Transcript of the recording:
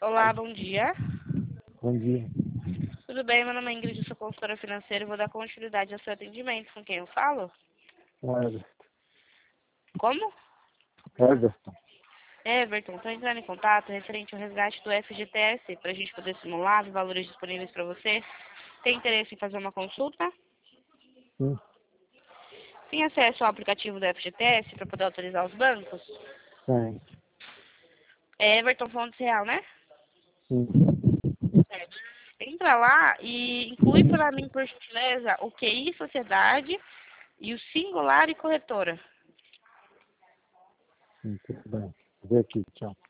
Olá, bom dia. Bom dia. Tudo bem? Meu nome é Ingrid, sou consultora financeira e vou dar continuidade ao seu atendimento. Com quem eu falo? Everton. Como? Everton. Everton, estou entrando em contato referente ao resgate do FGTS para a gente poder simular os valores disponíveis para você. Tem interesse em fazer uma consulta? Sim. Tem acesso ao aplicativo do FGTS para poder autorizar os bancos? Tem. É Everton Fontes Real, né? Sim. Certo. Entra lá e inclui para mim, por gentileza, o QI Sociedade e o Singular e Corretora. Sim, tudo bem. Vou ver aqui, tchau.